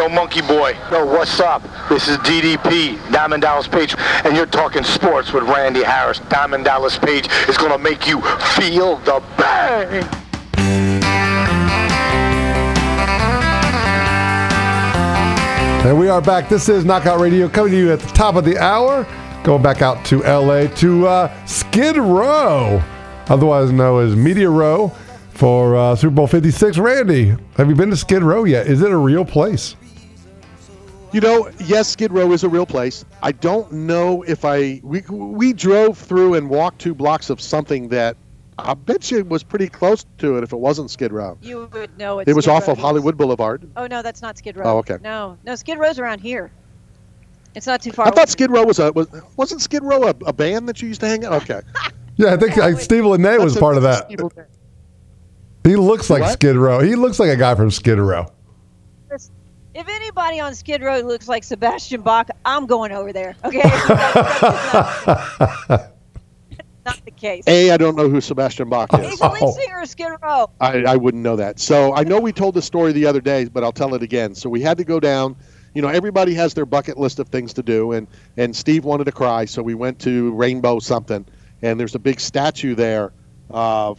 Yo, Monkey Boy. Yo, what's up? This is DDP, Diamond Dallas Page, and you're talking sports with Randy Harris. Diamond Dallas Page is going to make you feel the bang. And we are back. This is Knockout Radio coming to you at the top of the hour. Going back out to L.A. to Skid Row, otherwise known as Media Row, for Super Bowl 56. Randy, have you been to Skid Row yet? Is it a real place? You know, yes, Skid Row is a real place. I don't know if we drove through and walked 2 blocks of something that I bet you was pretty close to it if it wasn't Skid Row. You would know it's It was Skid off Row, of Hollywood Boulevard. Oh, no, that's not Skid Row. Oh, okay. No, Skid Row's around here. It's not too far I away. thought Skid Row wasn't Skid Row a band that you used to hang out? Okay. Yeah, I think Steve Lene was part of that. He looks like What? Skid Row. He looks like a guy from Skid Row. If anybody on Skid Row looks like Sebastian Bach, I'm going over there. Okay? Not the case. I don't know who Sebastian Bach is. He's the lead singer of Skid Row. I wouldn't know that. So I know we told the story the other day, but I'll tell it again. So we had to go down. You know, everybody has their bucket list of things to do, and Steve wanted to cry, so we went to Rainbow something, and there's a big statue there of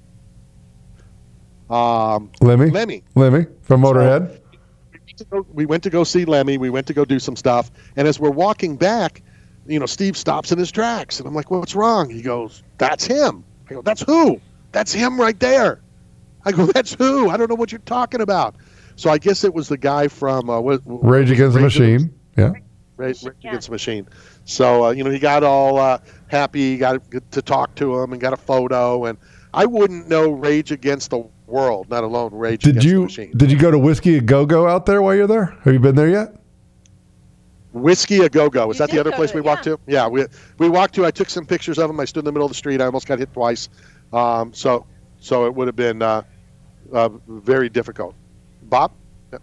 Lemmy from Motorhead. So we went to go see Lemmy. We went to go do some stuff, and as we're walking back, you know, Steve stops in his tracks, and I'm like, "What's wrong?" He goes, "That's him." I go, "That's who?" "That's him right there." I go, "That's who?" "I don't know what you're talking about." So I guess it was the guy from Rage Against the Machine. Yeah. Rage Against the Machine. So, you know, he got all happy, got to talk to him and got a photo. And I wouldn't know Rage Against the World, not alone Rage Against the Machine. Did you go to Whiskey A Go-Go out there while you're there? Have you been there yet? Whiskey A Go-Go. Is that the other place we walked to? Yeah, we walked to. I took some pictures of him. I stood in the middle of the street. I almost got hit twice. So it would have been very difficult. Bob? Yeah.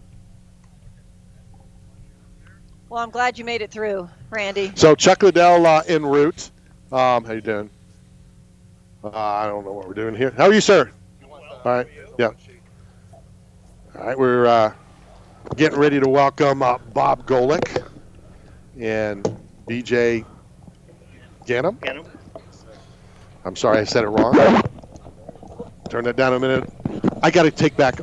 Well, I'm glad you made it through, Randy. So Chuck Liddell en route. How you doing? I don't know what we're doing here. How are you, sir? All right. Yeah. All right. We're getting ready to welcome Bob Golick and BJ Ganem. I'm sorry, I said it wrong. Turn that down a minute. I got to take back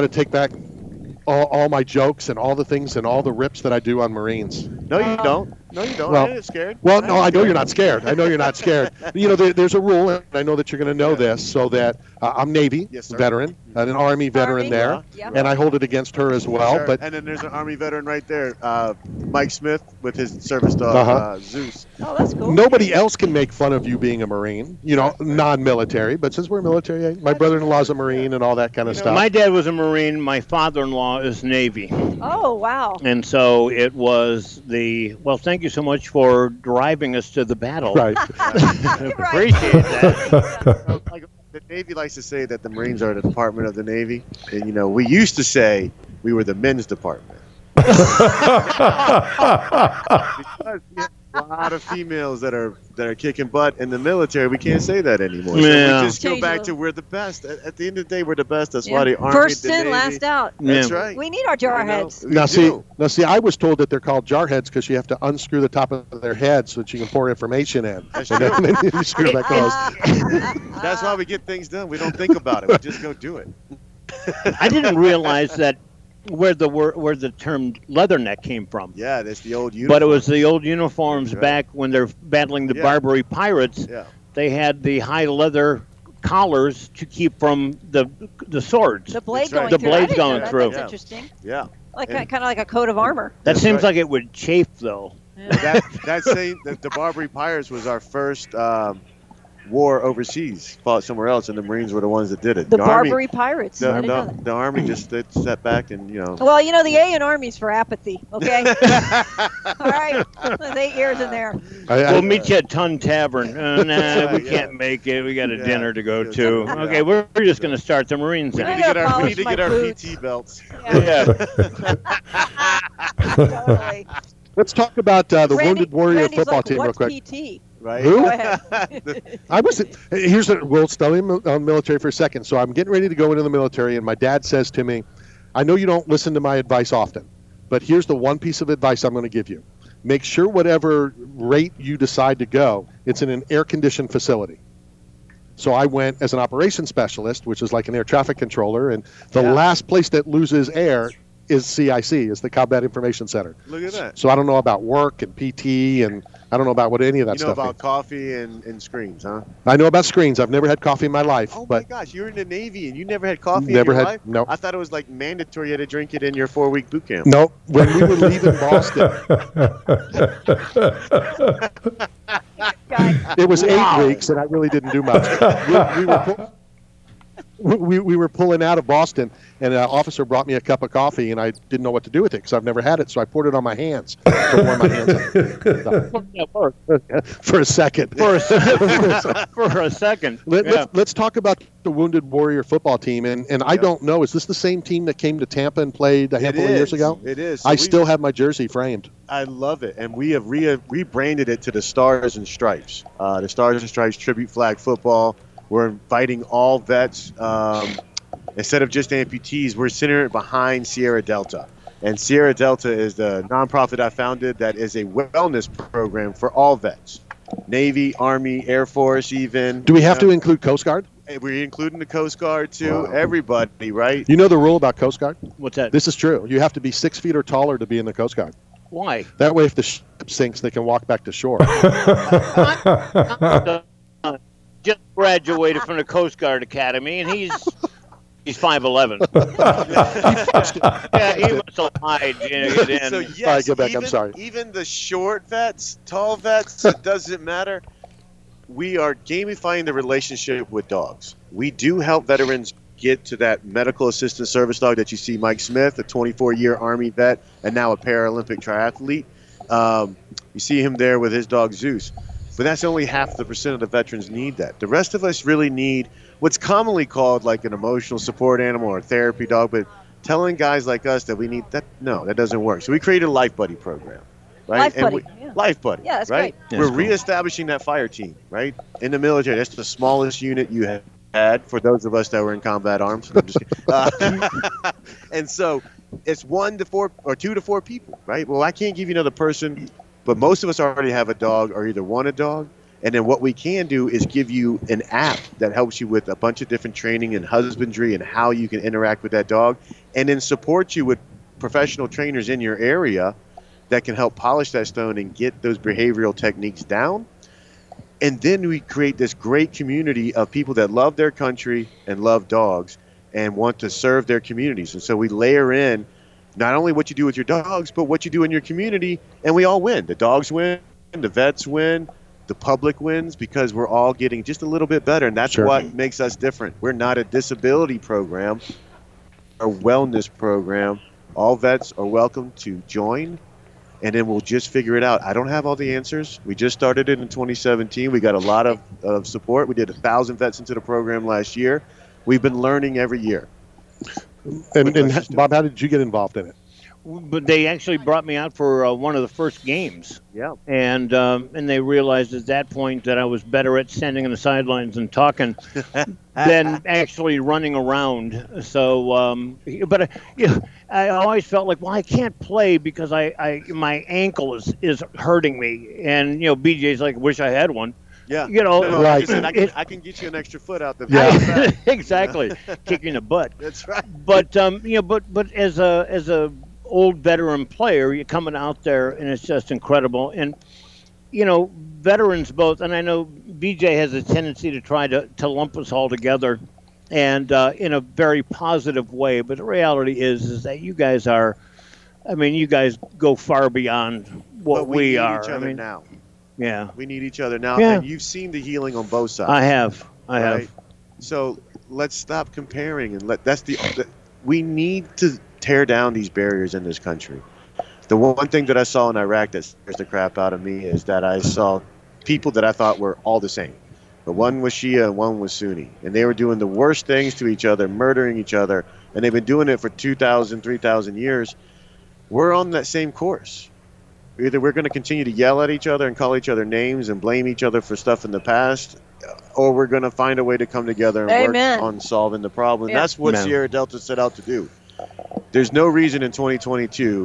all my jokes and all the things and all the rips that I do on Marines. No, you don't. No, you don't. Well, I'm not scared. Well, no, I know you're not scared. I know you're not scared. You know, there's a rule, and I know that you're going to know this, so that I'm Navy veteran, and an Army veteran there, and I hold it against her as well. Sure. But and then there's an Army veteran right there, Mike Smith, with his service dog, Zeus. Oh, that's cool. Nobody else can make fun of you being a Marine, you know, non-military. But since we're military, my brother-in-law's a Marine and all that kind of stuff. My dad was a Marine. My father-in-law is Navy. Oh, wow. And so it was thank you so much for driving us to the battle. Right. Appreciate that. Like, the Navy likes to say that the Marines are the department of the Navy. And, you know, we used to say we were the men's department. Because we have a lot of females that are kicking butt in the military. We can't say that anymore. So we just go back to we're the best. At the end of the day, we're the best. That's why the Army, first the in, Navy. last out. That's right. We need our jarheads. Now see, I was told that they're called jarheads because you have to unscrew the top of their head so that you can pour information in. That's and then you screw it back closed. That's why we get things done. We don't think about it. We just go do it. I didn't realize that where the term leatherneck came from. Yeah, that's the old uniform. But it was the old uniforms back when they're battling the Barbary pirates. Yeah. They had the high leather collars to keep from the swords. The blade That's right. going The through. blades going That's through. interesting. Yeah. Like kind of like a coat of armor. That That's seems right. like it would chafe, though. Yeah. The Barbary Pirates was our first war overseas. Fought somewhere else, and the Marines were the ones that did it. The Army, Barbary Pirates. I didn't know that. the Army just sat back and, you know. Well, you know, the A in Army's for apathy, okay? All right. There's 8 years in there. We'll meet you at Ton Tavern. Nah, we can't make it. We got a dinner to go to. Okay, we're just going to start the Marines We in. need to get polish my our boots. PT belts. Yeah. Totally. Let's talk about the Randy- Wounded Warrior Randy's football like, team real what's quick. PT? Right? Who? Go ahead. We'll study on military for a second. So I'm getting ready to go into the military, and my dad says to me, I know you don't listen to my advice often, But here's the one piece of advice I'm going to give you. Make sure whatever rate you decide to go, it's in an air-conditioned facility. So I went as an operations specialist, which is like an air traffic controller, and the last place that loses air is CIC, is the Combat Information Center. Look at that. So I don't know about work and PT, and I don't know about what any of that stuff You know about is. coffee and screens, huh? I know about screens. I've never had coffee in my life. Oh, but my gosh. You're in the Navy, and you never had coffee Never in your had- life? no. I thought it was like mandatory you had to drink it in your 4-week boot camp. No, when we were leaving Boston, it was 8 weeks, and I really didn't do much. We were pulling out of Boston, and an officer brought me a cup of coffee, and I didn't know what to do with it because I've never had it, so I poured it on my hands. To warm my hands up. For a second. For a second. Let's talk about the Wounded Warrior football team, and I don't know, is this the same team that came to Tampa and played a handful of years ago? It is. I still have my jersey framed. I love it, and we have rebranded it to the Stars and Stripes. The Stars and Stripes Tribute Flag Football. We're inviting all vets. Instead of just amputees, we're centering it behind Sierra Delta. And Sierra Delta is the nonprofit I founded that is a wellness program for all vets. Navy, Army, Air Force even. Do we have to include Coast Guard? We're including the Coast Guard, too. Wow. Everybody, right? You know the rule about Coast Guard? What's that? This is true. You have to be 6 feet or taller to be in the Coast Guard. Why? That way, if the ship sinks, they can walk back to shore. Just graduated from the Coast Guard Academy, and he's 5'11". Yeah, he must have lied. So yes, get back. I'm sorry. Even the short vets, tall vets, it doesn't matter. We are gamifying the relationship with dogs. We do help veterans get to that medical assistant service dog that you see Mike Smith, a 24-year Army vet, and now a Paralympic triathlete. You see him there with his dog Zeus. But that's only half the percent of the veterans need that. The rest of us really need what's commonly called like an emotional support animal or a therapy dog, but telling guys like us that we need that, no, that doesn't work. So we created a Life Buddy program, right? Life Buddy. Yeah, that's right? great. We're reestablishing that fire team, right? In the military, that's the smallest unit you had for those of us that were in combat arms. I'm just kidding. And so it's 1 to 4 or 2 to 4 people, right? Well, I can't give you another person. But most of us already have a dog or either want a dog. And then what we can do is give you an app that helps you with a bunch of different training and husbandry and how you can interact with that dog. And then support you with professional trainers in your area that can help polish that stone and get those behavioral techniques down. And then we create this great community of people that love their country and love dogs and want to serve their communities. And so we layer in not only what you do with your dogs, but what you do in your community, and we all win. The dogs win, the vets win, the public wins, because we're all getting just a little bit better, and that's what makes us different. We're not a disability program, a wellness program. All vets are welcome to join, and then we'll just figure it out. I don't have all the answers. We just started it in 2017. We got a lot of support. We did 1,000 vets into the program last year. We've been learning every year. And Bob, how did you get involved in it? But they actually brought me out for one of the first games. Yeah. And they realized at that point that I was better at standing on the sidelines and talking than actually running around. So, but I always felt like, well, I can't play because my ankle is hurting me. And BJ's like, wish I had one. Yeah, right. I can get you an extra foot out the back. Exactly, kicking the butt. That's right. But but as a old veteran player, you're coming out there and it's just incredible. And veterans both, and I know BJ has a tendency to try to lump us all together, and in a very positive way. But the reality is that you guys are, you guys go far beyond what we are. Each other now. Yeah, we need each other now, yeah. And you've seen the healing on both sides. I have. So let's stop comparing, and we need to tear down these barriers in this country. The one thing that I saw in Iraq that scares the crap out of me is that I saw people that I thought were all the same, but one was Shia and one was Sunni, and they were doing the worst things to each other, murdering each other, and they've been doing it for 2,000, 3,000 years. We're on that same course. Either we're going to continue to yell at each other and call each other names and blame each other for stuff in the past, or we're going to find a way to come together and work on solving the problem. Yeah. That's what Sierra Delta set out to do. There's no reason in 2022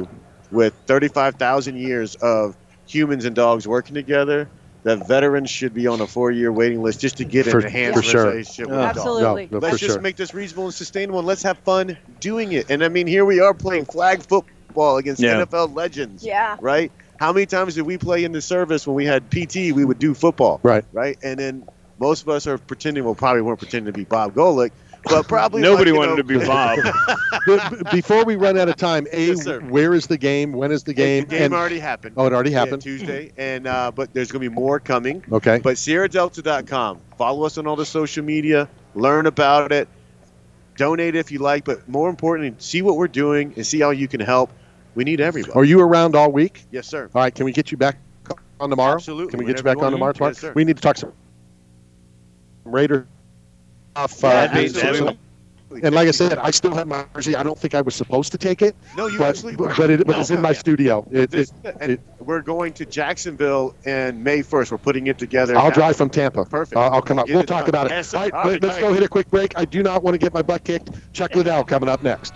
with 35,000 years of humans and dogs working together, that veterans should be on a 4-year waiting list just to get an enhanced relationship with Absolutely. dogs. Let's just make this reasonable and sustainable, and let's have fun doing it. And, I mean, here we are playing flag football against NFL legends. Yeah. Right? How many times did we play in the service when we had PT, we would do football? Right. Right? And then most of us are pretending, well, probably weren't pretending to be Bob Golick, but probably Nobody wanted to be Bob. Before we run out of time, Yes, sir. where is the game? When is the game? The game already happened. Oh, it already happened? Tuesday. And but there's going to be more coming. Okay. But SierraDelta.com. Follow us on all the social media. Learn about it. Donate if you like. But more importantly, see what we're doing and see how you can help. We need everybody. Are you around all week? Yes, sir. All right. Can we get you back on tomorrow? Absolutely. Can we get you Whenever back on you tomorrow? want. Yes, sir. We need to talk some Raider stuff. Absolutely. And like I said, I still have my jersey. I don't think I was supposed to take it. No, you but, actually were. but it's in my studio. And we're going to Jacksonville and May 1st. We're putting it together. I'll drive from Tampa. Perfect. I'll come up. Get We'll it talk done. about it. Yes, All right, all right, let's go hit a quick break. I do not want to get my butt kicked. Chuck Liddell coming up next.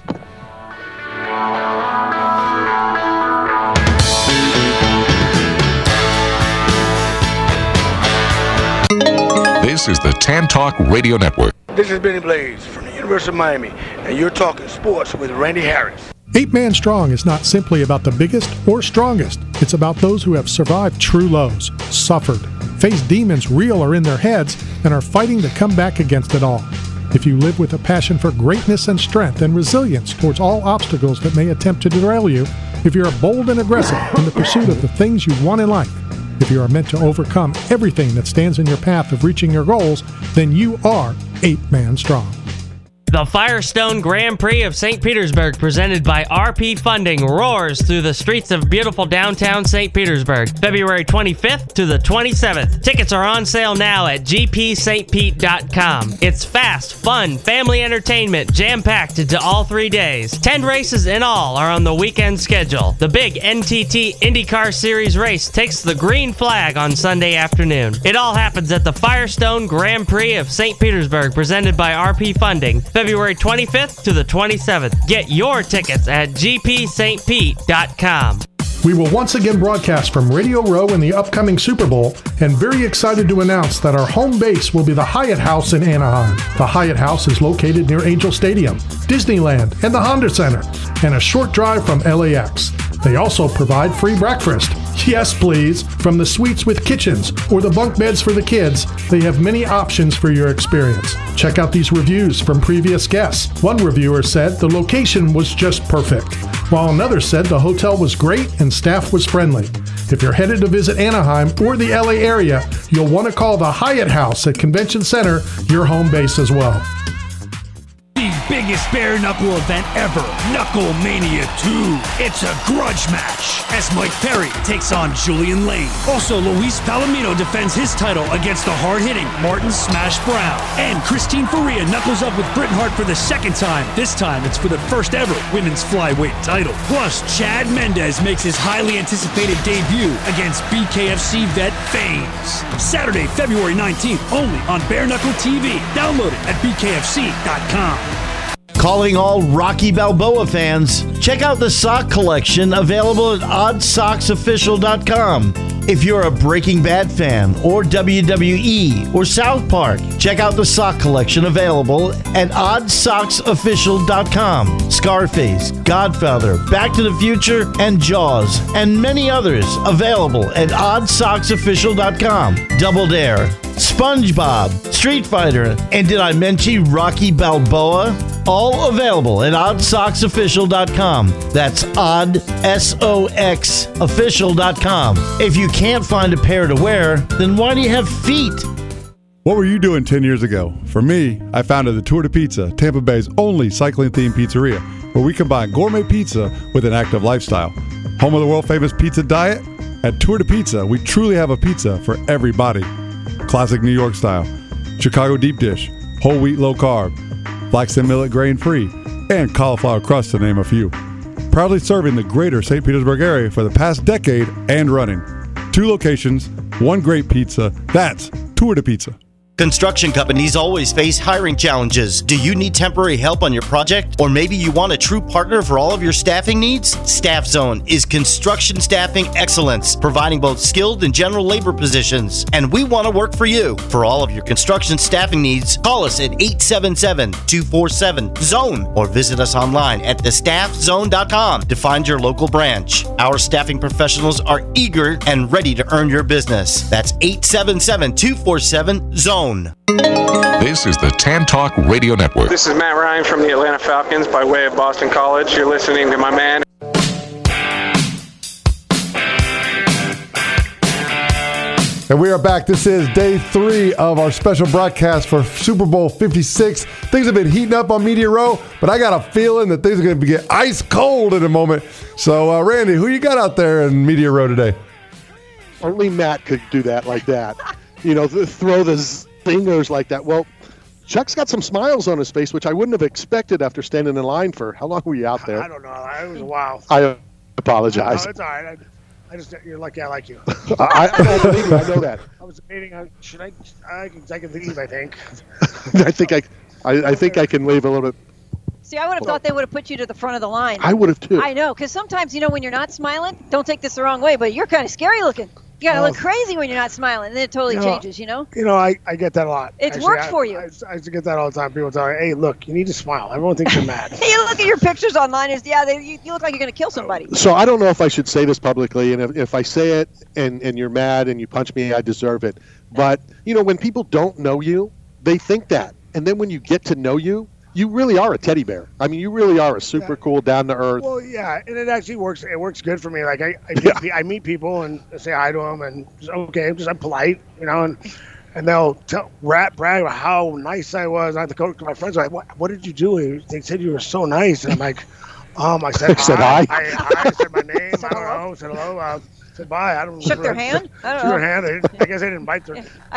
This is the Tan Talk Radio Network. This is Benny Blaze from the University of Miami, and you're talking sports with Randy Harris. 8 Man Strong is not simply about the biggest or strongest. It's about those who have survived true lows, suffered, faced demons real or in their heads, and are fighting to come back against it all. If you live with a passion for greatness and strength and resilience towards all obstacles that may attempt to derail you, if you're bold and aggressive in the pursuit of the things you want in life, if you are meant to overcome everything that stands in your path of reaching your goals, then you are 8 Man Strong. The Firestone Grand Prix of St. Petersburg, presented by RP Funding, roars through the streets of beautiful downtown St. Petersburg, February 25th to the 27th. Tickets are on sale now at gpstpete.com. It's fast, fun, family entertainment, jam-packed into all 3 days. 10 races in all are on the weekend schedule. The big NTT IndyCar Series race takes the green flag on Sunday afternoon. It all happens at the Firestone Grand Prix of St. Petersburg, presented by RP Funding, February 25th to the 27th. Get your tickets at gpstpete.com. We will once again broadcast from Radio Row in the upcoming Super Bowl, and very excited to announce that our home base will be the Hyatt House in Anaheim. The Hyatt House is located near Angel Stadium, Disneyland, and the Honda Center, and a short drive from LAX. They also provide free breakfast. Yes, please. From the suites with kitchens or the bunk beds for the kids, they have many options for your experience. Check out these reviews from previous guests. One reviewer said the location was just perfect, while another said the hotel was great and staff was friendly. If you're headed to visit Anaheim or the LA area, you'll want to call the Hyatt House at Convention Center your home base as well. The biggest bare knuckle event ever, Knuckle Mania 2. It's a grudge match as Mike Perry takes on Julian Lane. Also, Luis Palomino defends his title against the hard-hitting Martin Smash Brown. And Christine Faria knuckles up with Bret Hart for the second time. This time, it's for the first ever women's flyweight title. Plus, Chad Mendez makes his highly anticipated debut against BKFC vet Fames. Saturday, February 19th, only on Bare Knuckle TV. Download it at bkfc.com. Calling all Rocky Balboa fans, check out the sock collection available at oddsocksofficial.com. If you're a Breaking Bad fan or WWE or South Park, check out the sock collection available at oddsocksofficial.com. Scarface, Godfather, Back to the Future, and Jaws, and many others available at oddsocksofficial.com. Double Dare, SpongeBob, Street Fighter, and did I mention Rocky Balboa? All available at oddsocksofficial.com. That's oddsocksofficial.com. If you can't find a pair to wear, then why do you have feet? What were you doing 10 years ago? For me, I founded the Tour de Pizza, Tampa Bay's only cycling-themed pizzeria, where we combine gourmet pizza with an active lifestyle. Home of the world-famous pizza diet? At Tour de Pizza, we truly have a pizza for every body. Classic New York style, Chicago deep dish, whole wheat low carb, flax and millet grain free, and cauliflower crust to name a few. Proudly serving the greater St. Petersburg area for the past decade and running. 2 locations, 1 great pizza. That's Tour de Pizza. Construction companies always face hiring challenges. Do you need temporary help on your project? Or maybe you want a true partner for all of your staffing needs? Staff Zone is construction staffing excellence, providing both skilled and general labor positions. And we want to work for you. For all of your construction staffing needs, call us at 877-247-ZONE or visit us online at thestaffzone.com to find your local branch. Our staffing professionals are eager and ready to earn your business. That's 877-247-ZONE. This is the Tan Talk Radio Network. This is Matt Ryan from the Atlanta Falcons by way of Boston College. You're listening to my man. And we are back. This is day 3 of our special broadcast for Super Bowl 56. Things have been heating up on Media Row, but I got a feeling that things are going to get ice cold in a moment. So, Randy, who you got out there in Media Row today? Only Matt could do that like that. Throw the zingers like that. Well, Chuck's got some smiles on his face, which I wouldn't have expected after standing in line for. How long were you out there? I don't know. It was a while. I apologize. No, it's all right. You're lucky I like you. I believe you. I know that. I was debating. I can leave, I think. I think I can leave a little bit. See, I would have thought they would have put you to the front of the line. I would have too. I know, because sometimes, when you're not smiling, don't take this the wrong way, but you're kind of scary looking. You got to look crazy when you're not smiling, and then it totally changes, I get that a lot. It's worked for you. I get that all the time. People tell me, hey, look, you need to smile. Everyone thinks you're mad. You look at your pictures online, you look like you're going to kill somebody. So I don't know if I should say this publicly, and if I say it and you're mad and you punch me, I deserve it. But, when people don't know you, they think that. And then when you get to know you, you really are a teddy bear. I mean, you really are a super cool, down to earth. Well, yeah, and it actually works. It works good for me. Like I meet people and say hi to them, and I'm polite, and they'll brag about how nice I was. I go to my friends, like, what did you do? They said you were so nice, and I'm like, I said hi. I said my name. I don't know. Said hello. Said bye. I don't. Shook their hand. I don't know. Shook their hand. I guess they didn't bite their. I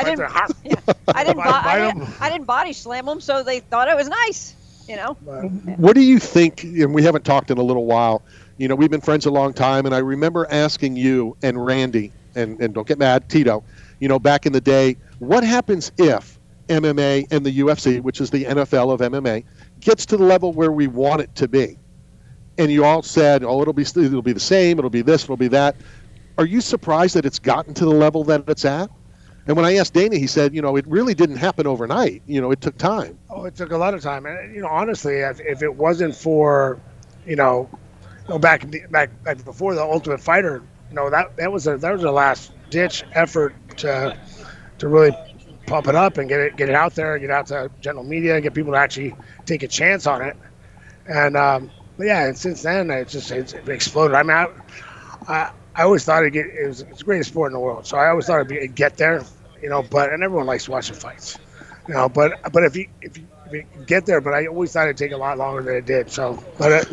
didn't body slam them, so they thought it was nice. What do you think? And we haven't talked in a little while. We've been friends a long time, and I remember asking you and Randy, and don't get mad, Tito. Back in the day, what happens if MMA and the UFC, which is the NFL of MMA, gets to the level where we want it to be? And you all said, it'll be the same, it'll be this, it'll be that. Are you surprised that it's gotten to the level that it's at? And when I asked Dana, he said, it really didn't happen overnight. It took time. Oh, it took a lot of time. And, honestly, if it wasn't for, back before the Ultimate Fighter, that was a last ditch effort to really pump it up and get it out there, get out to general media, and get people to actually take a chance on it. And and since then it's exploded. I mean, I always thought it's the greatest sport in the world. So I always thought it'd get there, and everyone likes watching fights, but if you get there, but I always thought it'd take a lot longer than it did. So, but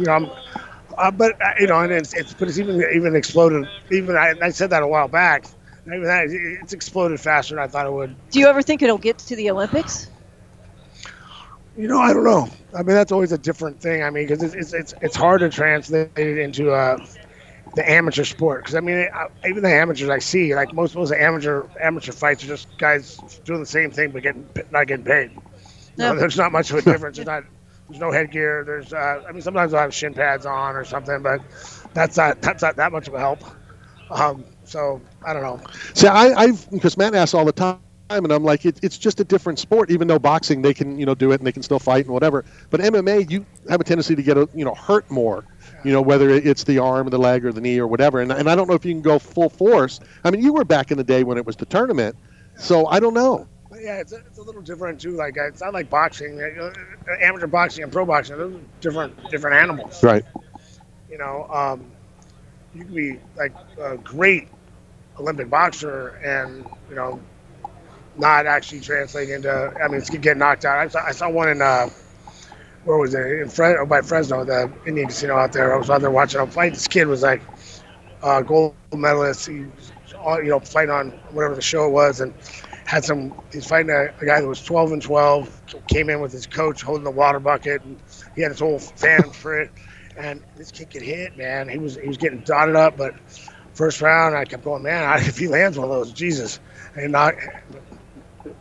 it's even exploded. I said that a while back. Even that, it's exploded faster than I thought it would. Do you ever think it'll get to the Olympics? I don't know. I mean, that's always a different thing. I mean, because it's hard to translate it into the amateur sport. Because I mean, even the amateurs I see, like most of the amateur fights are just guys doing the same thing but not getting paid. No. There's not much of a difference. There's no headgear. There's sometimes they'll have shin pads on or something, but that's not that much of a help. So I don't know. See, because Matt asks all the time, and I'm like, it's just a different sport. Even though boxing, they can do it and they can still fight and whatever. But MMA, you have a tendency to get hurt more. Whether it's the arm or the leg or the knee or whatever. And I don't know if you can go full force. I mean, you were back in the day when it was the tournament, so I don't know. Yeah, it's a little different too. Like it's not like boxing. Amateur boxing and pro boxing, those are different animals. Right. You can be like a great Olympic boxer and not actually translate into. I mean, it's get knocked out. I saw one in where was it? By Fresno, the Indian casino out there. I was out there watching a fight. This kid was like gold medalist. He was, fighting on whatever the show was, and he's fighting a guy that was 12-12. Came in with his coach holding the water bucket, and he had his whole fan for it. And this kid get hit, man. He was getting dotted up, but first round, I kept going, man. If he lands one of those, Jesus, and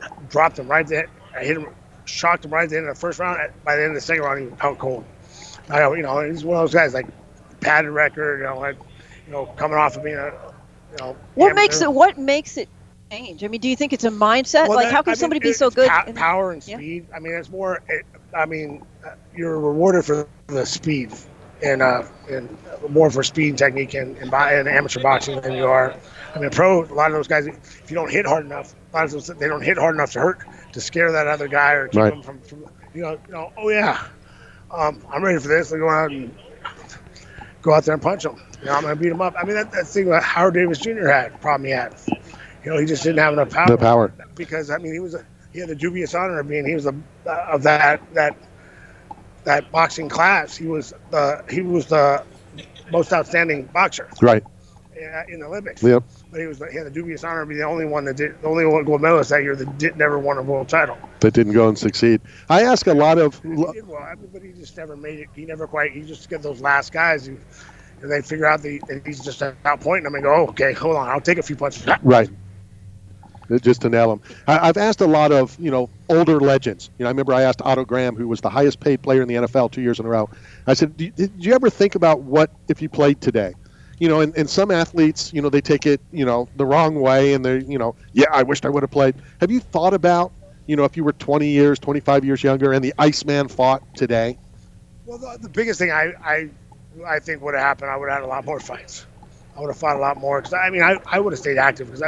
dropped him right there. I hit him, shocked him right at the end of the first round. By the end of the second round, he was out cold. He's one of those guys like padded record. Coming off of being a, What makes it change? I mean, do you think it's a mindset? Well, how can somebody be so good? Power and speed. I mean, it's more. You're rewarded for the speed, and more for speed and technique in amateur boxing than you are. I mean, pro. A lot of those guys, if you don't hit hard enough, a lot of those, they don't hit hard enough to scare that other guy or keep him from oh yeah, I'm ready for this. They go out there and punch him. I'm going to beat him up. I mean, that thing that Howard Davis Jr. problem he had. He just didn't have enough power. No power. Because I mean, he had the dubious honor of being of that boxing class. He was the most outstanding boxer. Right. In the Olympics. Yep. But he had the dubious honor of being the only one gold medalist that year that never won a world title. That didn't go and succeed. I ask a lot of. He did well, but he just never made it. He never quite. He just get those last guys who. And they figure out that he's just outpointing them and go, okay, hold on, I'll take a few punches. Right. Just to nail him. I've asked a lot of, older legends. I remember I asked Otto Graham, who was the highest paid player in the NFL 2 years in a row. I said, did you ever think about what if you played today? And some athletes, they take it, the wrong way and they're, I wished I would have played. Have you thought about, if you were 20 years, 25 years younger and the Iceman fought today? Well, the biggest thing I think would have happened, I would have had a lot more fights. I would have fought a lot more. Because, I would have stayed active. Because,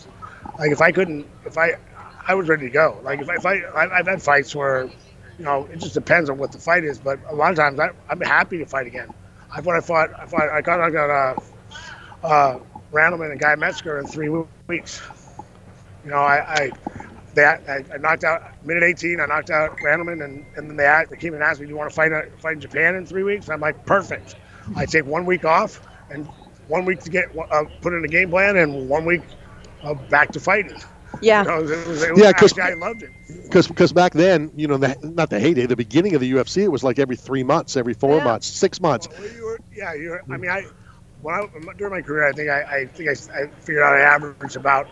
I was ready to go. Like, I've had fights where, it just depends on what the fight is. But a lot of times, I'm happy to fight again. I got Randleman and Guy Metzger in 3 weeks. I knocked out, minute 18, I knocked out Randleman, and then they came and asked me, do you want to fight in Japan in 3 weeks? I'm like, perfect. I take 1 week off, and 1 week to get put in a game plan, and 1 week back to fighting. Yeah. Actually, I loved it. Because back then, not the heyday, the beginning of the UFC, it was like every 3 months, every 4 months, 6 months. During my career, I think I figured out I averaged about,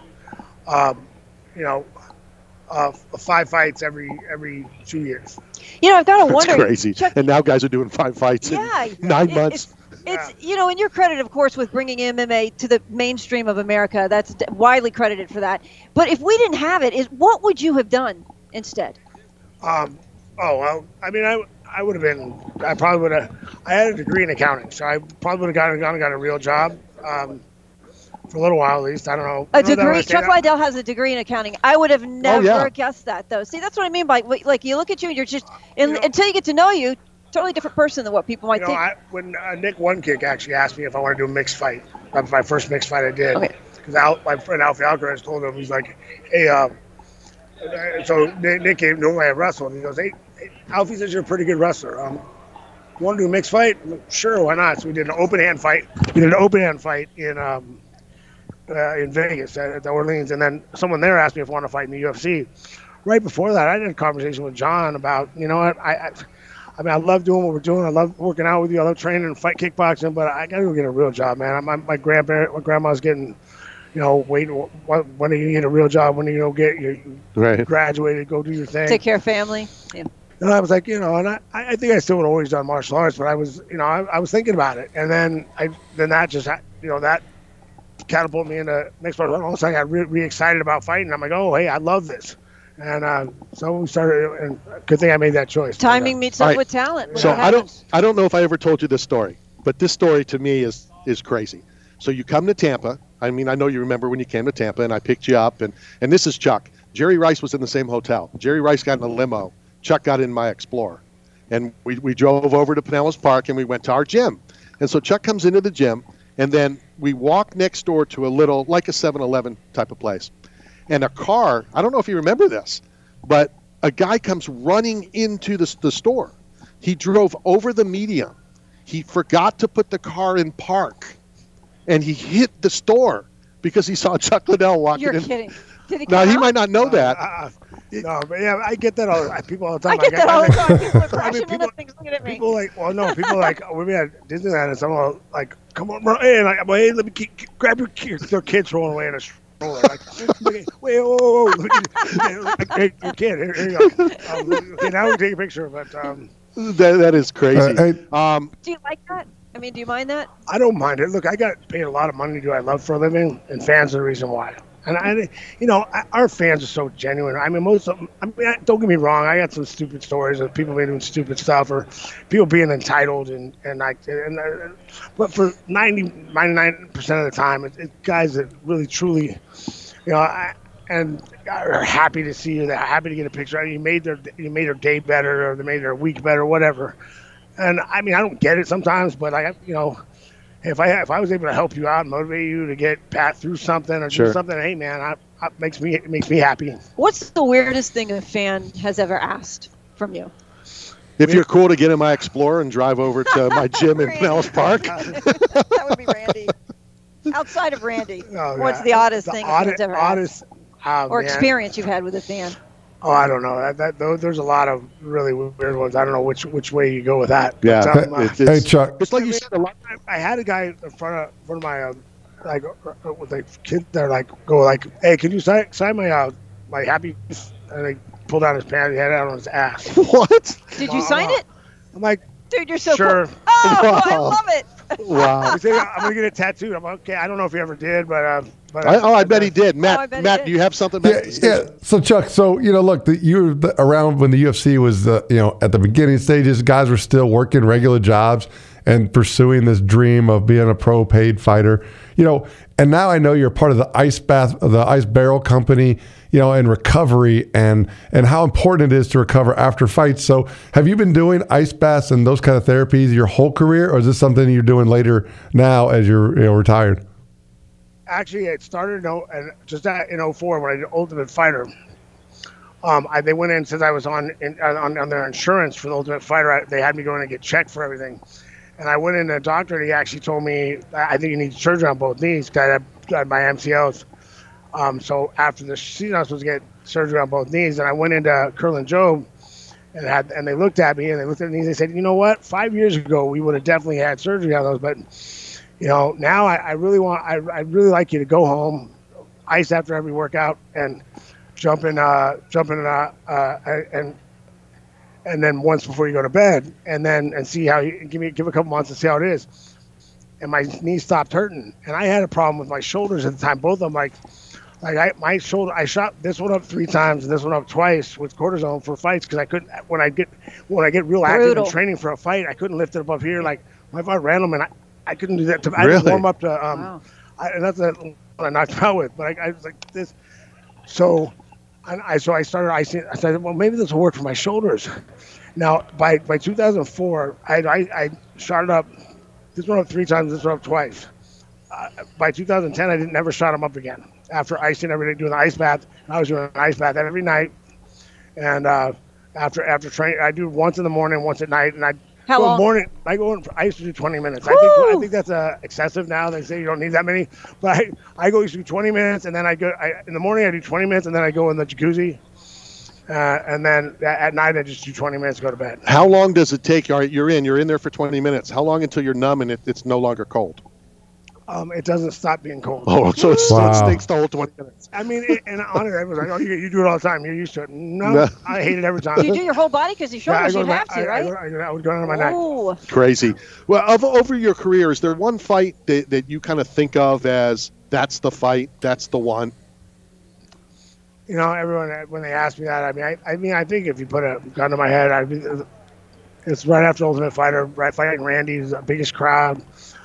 5 fights every 2 years. I've got to wonder. That's crazy. Chuck, and now guys are doing 5 fights in 9 months. It's in your credit, of course, with bringing MMA to the mainstream of America. That's widely credited for that. But if we didn't have it, what would you have done instead? I would have been. I probably would have. I had a degree in accounting, so I probably would have got a real job. For a little while at least. I don't know. A degree. Chuck Liddell has a degree in accounting. I would have never guessed that, though. See, that's what I mean by like you look at you and you're just until you get to know you, totally different person than what people might think. When Nick One Kick actually asked me if I want to do a mixed fight, that was my first mixed fight I did. Because my friend Alfie Alcaraz told him, he's like, hey, so Nick knew I had wrestled, and he goes, hey, Alfie says you're a pretty good wrestler. You want to do a mixed fight? I'm like, sure, why not? So we did an open hand fight. In Vegas at the Orleans, and then someone there asked me if I want to fight in the UFC. Right before that, I had a conversation with John about, I love doing what we're doing. I love working out with you. I love training and fight kickboxing, but I got to go get a real job, man. My grandma's getting, waiting. When are you get a real job? When are you get you graduated, go do your thing, take care of family. Yeah. And I was like, and I think I still would have always done martial arts, but I was, I was thinking about it, and then that just, that catapulted me into mixed martial arts. All of a sudden, I got really excited about fighting. I'm like, oh, hey, I love this. And so we started, and good thing I made that choice. Timing meets up with talent. So I don't know if I ever told you this story, but this story to me is crazy. So you come to Tampa. I mean, I know you remember when you came to Tampa, and I picked you up, and this is Chuck. Jerry Rice was in the same hotel. Jerry Rice got in a limo. Chuck got in my Explorer, and we drove over to Pinellas Park, and we went to our gym. And so Chuck comes into the gym, and then we walk next door to a little, like a 7-Eleven type of place. And a car, I don't know if you remember this, but a guy comes running into the store. He drove over the median. He forgot to put the car in park, and he hit the store because he saw Chuck Liddell walking in. You're kidding. Did he now, he might not know that. No, but yeah, I get that all the time. I get that all the time. People are crashing into things looking at me. People like, we'll be at Disneyland and someone like, come on, bro. Hey, and I'm like, hey, let me grab your kids. Their kids rolling away in a controller. Like, wait, whoa. Hey, you can't. Here you go. Okay, now we can take a picture. But that is crazy. Do you like that? I mean, do you mind that? I don't mind it. Look, I got paid a lot of money to do what I love for a living, and fans are the reason why. And our fans are so genuine. I mean, most of them. I mean, don't get me wrong. I got some stupid stories of people doing stupid stuff or people being entitled but for 99% of the time, it's guys that really truly, and are happy to see you. They're happy to get a picture. You made their day better, or they made their week better, whatever. And I mean, I don't get it sometimes, but if I was able to help you out and motivate you to get Pat through something or do something, hey man, it makes me happy. What's the weirdest thing a fan has ever asked from you? If you're cool to get in my Explorer and drive over to my gym in Mel's Park. That would be Randy. Outside of Randy, what's the oddest thing that's ever asked? Or experience you've had with a fan? Oh, I don't know. There's a lot of really weird ones. I don't know which way you go with that. Yeah. Hey, Chuck. It's like you said. I had a guy in front of my with the kid there, hey, can you sign my happy? And they pulled out his pants. He had it out on his ass. What? Did you sign it? I'm like, dude, you're so sure. Cool. Oh, I love it. Wow. I'm gonna get it tattooed. I'm okay. I don't know if he ever did, but I bet he did. Matt, he did. do you have something? Yeah. So Chuck, look, you were around when the UFC was, at the beginning stages. Guys were still working regular jobs and pursuing this dream of being a pro paid fighter. And now I know you're part of the Ice Barrel company, and recovery and how important it is to recover after fights. So have you been doing ice baths and those kind of therapies your whole career, or is this something you're doing later now as you're retired? Actually, it started in 04 when I did Ultimate Fighter. They went in, since I was on their insurance for the Ultimate Fighter, they had me go in and get checked for everything. And I went in to the doctor, and he actually told me, I think you need surgery on both knees because I had my MCLs. So after the season, I was supposed to get surgery on both knees. And I went into Curlin Job, and they looked at me, and they looked at the knees. They said, you know what? 5 years ago, we would have definitely had surgery on those. But, now I'd really like you to go home, ice after every workout, and jump in, and then once before you go to bed, and see how you give a couple months and see how it is. And my knees stopped hurting, and I had a problem with my shoulders at the time. Both of them, my shoulder, I shot this one up 3 times and this one up twice with cortisone for fights because I couldn't. When I get real active in training for a fight, I couldn't lift it above here. Like when I fought Randleman, I couldn't do that. I didn't warm up to. And that's what I knocked out with. But I was like this, so. I started icing. I said, well, maybe this will work for my shoulders. Now, by 2004, I shot it up. This one up 3 times. This one up twice. By 2010, I never shot them up again. After icing every day, doing the ice bath, I was doing an ice bath every night. And after training, I do once in the morning, once at night, and I used to do 20 minutes. I think that's excessive now. They say you don't need that many, but I used to do 20 minutes, and then in the morning I do 20 minutes, and then I go in the jacuzzi, and then at night I just do 20 minutes to go to bed. How long does it take? All right, you're in there for 20 minutes. How long until you're numb and it's no longer cold? It doesn't stop being cold. Oh, so it stinks the whole 20 minutes. I mean, and on it, everyone's like, "Oh, you do it all the time. You're used to it." No, I hate it every time. Do you do your whole body? Because your shoulders, you'd have to, right? I would go under my neck. Crazy. Well, over your career, is there one fight that you kind of think of as that's the fight, that's the one? Everyone, when they ask me that, I mean, I think if you put a gun to my head, it's right after Ultimate Fighter, right fighting Randy, the biggest crowd.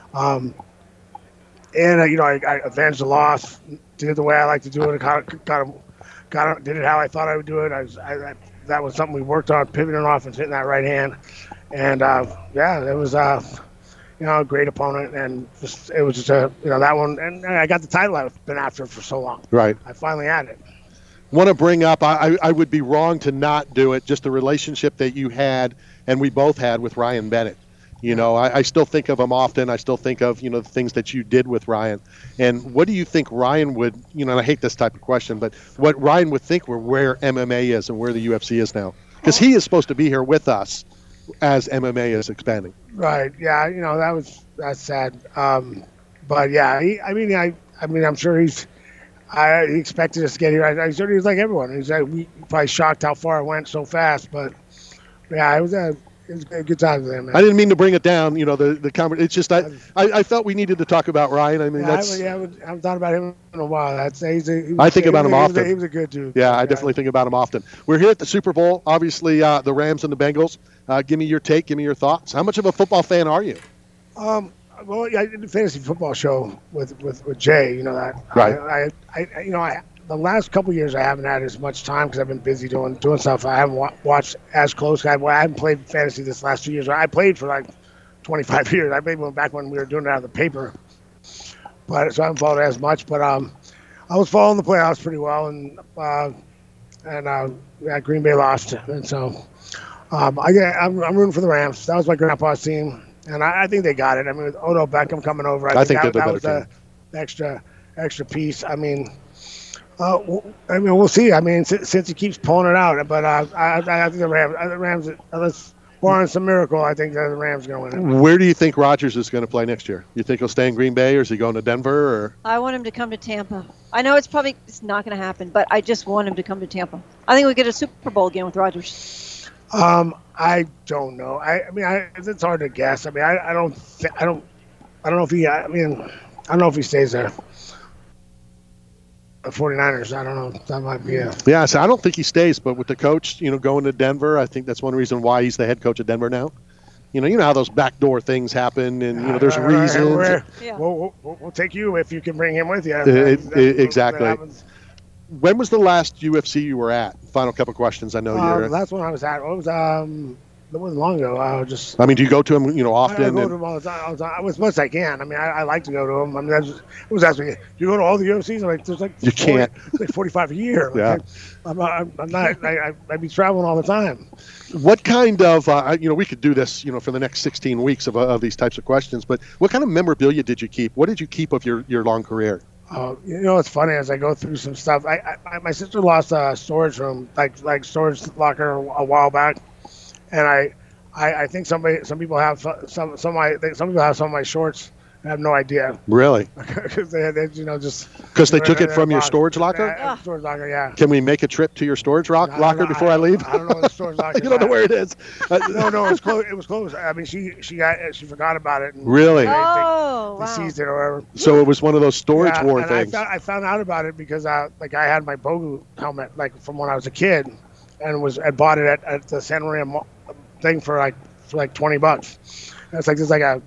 And I avenged the loss, did it the way I like to do it. Did it how I thought I would do it. That was something we worked on, pivoting off and hitting that right hand. And it was a great opponent, and it was just that one. And I got the title I've been after for so long. Right. I finally had it. Want to bring up? I would be wrong to not do it. Just the relationship that you had, and we both had with Ryan Bennett. I still think of him often. I still think of, the things that you did with Ryan. And what do you think Ryan would, and I hate this type of question, but what Ryan would think where MMA is and where the UFC is now? Because he is supposed to be here with us as MMA is expanding. Right. Yeah. That's sad. But yeah, I'm sure he's, I expected us to get here. I he was like everyone. He was we probably shocked how far it went so fast, but yeah, it was a good time with him, man. I didn't mean to bring it down. The conversation. It's just I felt we needed to talk about Ryan. I mean, I haven't thought about him in a while. I think about him often. He was a good dude. Yeah, I definitely think about him often. We're here at the Super Bowl. Obviously, the Rams and the Bengals. Give me your take. Give me your thoughts. How much of a football fan are you? Well, I did a fantasy football show with Jay. You know that. Right. The last couple of years I haven't had as much time because I've been busy doing stuff. I haven't watched as close. I haven't played fantasy this last 2 years. I played for like 25 years. I played back when we were doing it out of the paper, so I haven't followed it as much. But I was following the playoffs pretty well, and Green Bay lost, and so I'm rooting for the Rams. That was my grandpa's team, and I think they got it. I mean, with Odell Beckham coming over, I think that was the extra piece. I mean, we'll see. I mean, since he keeps pulling it out, but I think the Rams, unless barring some miracle, I think the Rams are going to win it. Where do you think Rodgers is going to play next year? You think he'll stay in Green Bay, or is he going to Denver? Or I want him to come to Tampa. I know it's not going to happen, but I just want him to come to Tampa. I think we get a Super Bowl again with Rodgers. I don't know. I mean, it's hard to guess. I mean, I don't know if he. I mean, I don't know if he stays there. The 49ers, I don't know. That might be it. Yeah, so I don't think he stays, but with the coach, going to Denver, I think that's one reason why he's the head coach of Denver now. You know how those backdoor things happen, and there's reasons. We'll take you if you can bring him with you. Exactly. When was the last UFC you were at? Final couple questions. I know you're. The last one I was at. It wasn't long ago. I mean, do you go to him, often? I go to him all the time. As much as I can. I mean, I like to go to him. I mean, it was asking me, do you go to all the UFCs? I'm like, there's like you can't. Like 45 a year. Yeah. I'm not. I'd be traveling all the time. What kind of, we could do this, for the next 16 weeks of these types of questions. But what kind of memorabilia did you keep? What did you keep of your long career? It's funny as I go through some stuff. My sister lost a storage room, like storage locker a while back. And I think some people have some of my shorts. I have no idea. Really? Because they because they took it from your storage locker. Storage locker, yeah. Can we make a trip to your storage locker before I leave? I don't know where the storage locker. You don't know where it is. No, it was close. It was close. I mean, she forgot about it. And really? They seized it or whatever. So it was one of those storage war things. I found out about it because I had my Bogu helmet from when I was a kid, and I bought it at the Santa Maria thing for like $20. And it's like this like a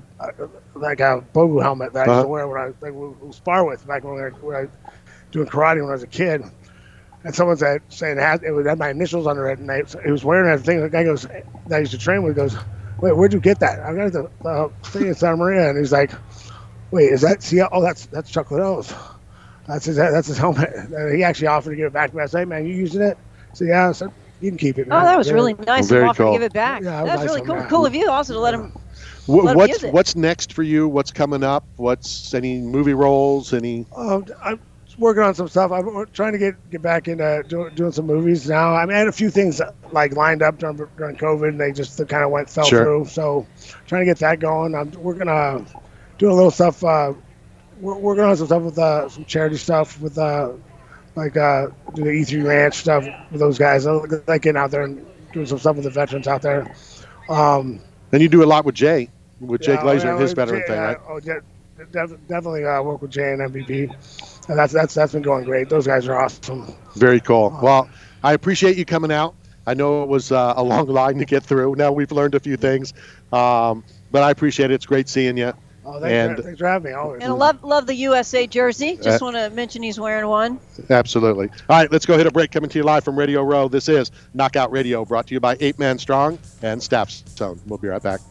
Bogu helmet that I used to wear when I would spar with back when I was doing karate when I was a kid. And someone saying it had my initials under it, and he was wearing that thing. The guy goes that I used to train with goes, "Wait, where'd you get that?" I got the thing in Santa Maria, and he's like, "Wait, is that? See, oh, that's Chuck Liddell's. That's his helmet." And he actually offered to give it back to me. I said, "Hey, man, you using it?" So yeah, I said, "You can keep it." Man. Oh, that was really nice of him to give it back. Yeah, that's really cool. Cool of you also to let him. What's next for you? What's coming up? What's any movie roles? Any? I'm working on some stuff. I'm trying to get back into doing some movies now. I mean, I had a few things like lined up during COVID, and they just kind of fell through. So, trying to get that going. We're gonna do a little stuff. We're working on some stuff with some charity stuff with do the E3 Ranch stuff with those guys. Like getting out there and doing some stuff with the veterans out there. And you do a lot with Jay Glazer and his veteran thing, right? Oh, yeah, definitely work with Jay and MVP. And that's been going great. Those guys are awesome. Very cool. Well, I appreciate you coming out. I know it was a long line to get through. Now we've learned a few things, but I appreciate it. It's great seeing you. Oh, thanks for having me. Always. And I love the USA jersey. Just want to mention he's wearing one. Absolutely. All right, let's go hit a break. Coming to you live from Radio Row. This is Knockout Radio, brought to you by 8 Man Strong and Staff Zone. We'll be right back.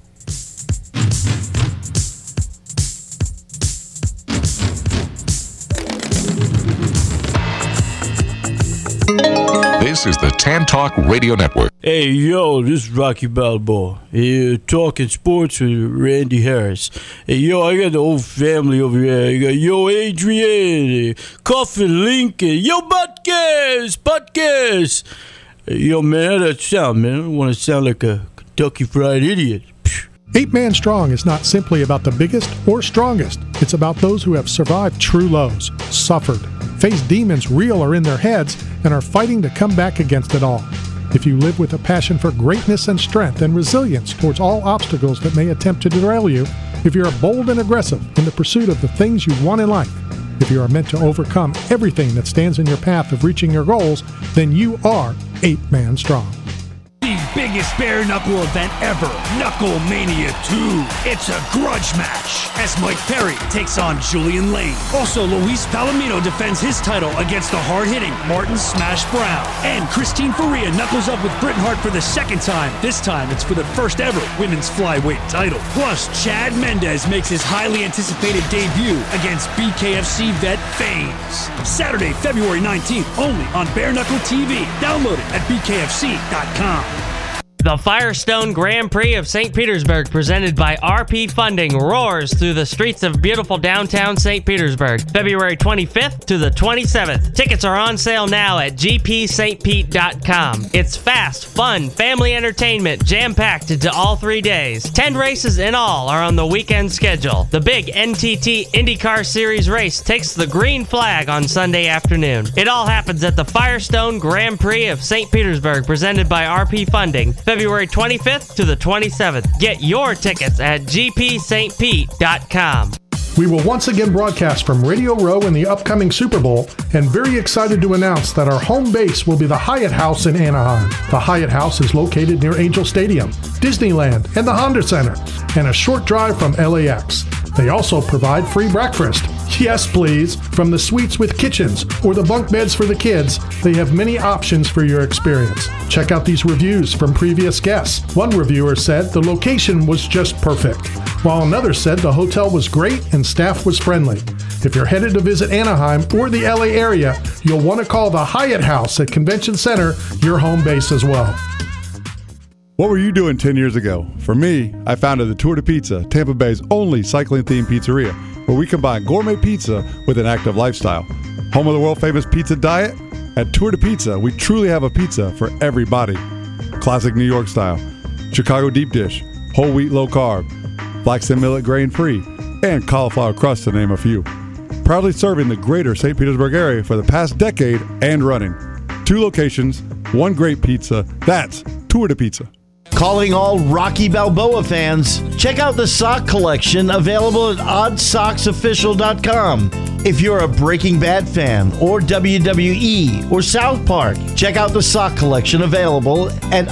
This is the Tan Talk Radio Network. Hey, yo, this is Rocky Balboa. Here, talking sports with Randy Harris. Hey, yo, I got the whole family over here. You got, yo, Adrian, Coffin, Lincoln, yo, Butkus. Hey, yo, man, how that sound, man? I don't want to sound like a Kentucky Fried Idiot. 8 Man Strong is not simply about the biggest or strongest. It's about those who have survived true lows, suffered, faced demons real or in their heads, and are fighting to come back against it all. If you live with a passion for greatness and strength and resilience towards all obstacles that may attempt to derail you, if you are bold and aggressive in the pursuit of the things you want in life, if you are meant to overcome everything that stands in your path of reaching your goals, then you are 8 Man Strong. The biggest bare knuckle event ever, Knuckle Mania 2. It's a grudge match as Mike Perry takes on Julian Lane. Also, Luis Palomino defends his title against the hard-hitting Martin Smash Brown. And Christine Faria knuckles up with Britain Hart for the second time. This time, it's for the first ever women's flyweight title. Plus, Chad Mendez makes his highly anticipated debut against BKFC vet Fames. Saturday, February 19th, only on Bare Knuckle TV. Download it at bkfc.com. The Firestone Grand Prix of St. Petersburg, presented by RP Funding, roars through the streets of beautiful downtown St. Petersburg, February 25th to the 27th. Tickets are on sale now at gpstpete.com. It's fast, fun, family entertainment, jam-packed into all 3 days. 10 races in all are on the weekend schedule. The big NTT IndyCar Series race takes the green flag on Sunday afternoon. It all happens at the Firestone Grand Prix of St. Petersburg, presented by RP Funding, February 25th to the 27th. Get your tickets at gpstpete.com. We will once again broadcast from Radio Row in the upcoming Super Bowl, and very excited to announce that our home base will be the Hyatt House in Anaheim. The Hyatt House is located near Angel Stadium, Disneyland, and the Honda Center, and a short drive from LAX. They also provide free breakfast. Yes, please. From the suites with kitchens or the bunk beds for the kids, they have many options for your experience. Check out these reviews from previous guests. One reviewer said the location was just perfect, while another said the hotel was great and staff was friendly. If you're headed to visit Anaheim or the LA area, you'll want to call the Hyatt House at Convention Center your home base as well. What were you doing 10 years ago? For me, I founded the Tour de Pizza, Tampa Bay's only cycling-themed pizzeria, where we combine gourmet pizza with an active lifestyle. Home of the world-famous pizza diet? At Tour de Pizza, we truly have a pizza for every body. Classic New York style, Chicago deep dish, whole wheat low carb, flax and millet grain-free, and cauliflower crust, to name a few. Proudly serving the greater St. Petersburg area for the past decade and running. 2 locations, 1 great pizza. That's Tour de Pizza. Calling all Rocky Balboa fans, check out the sock collection available at oddsocksofficial.com. If you're a Breaking Bad fan or WWE or South Park, check out the sock collection available at